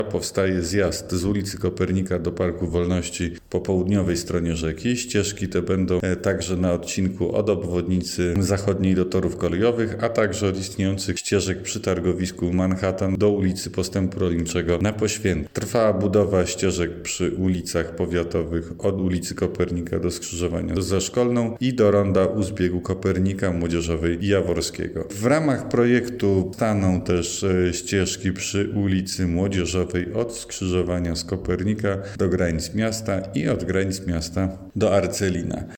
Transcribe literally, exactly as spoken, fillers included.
Powstaje zjazd z ulicy Kopernika do Parku Wolności po południowej stronie rzeki. Ścieżki te będą także na odcinku od obwodnicy zachodniej do torów kolejowych, a także od istniejących ścieżek przy targowisku Manhattan do ulicy Postępu Rolniczego na Poświętnej. Trwa budowa ścieżek przy ulicach powiatowych od ulicy Kopernika do skrzyżowania ze Szkolną i do ronda u zbiegu Kopernika, Młodzieżowej i Jaworskiego. W ramach projektu staną też ścieżki przy ulicy Młodzieżowej od skrzyżowania z Kopernika do granic miasta i od granic miasta do Arcelina.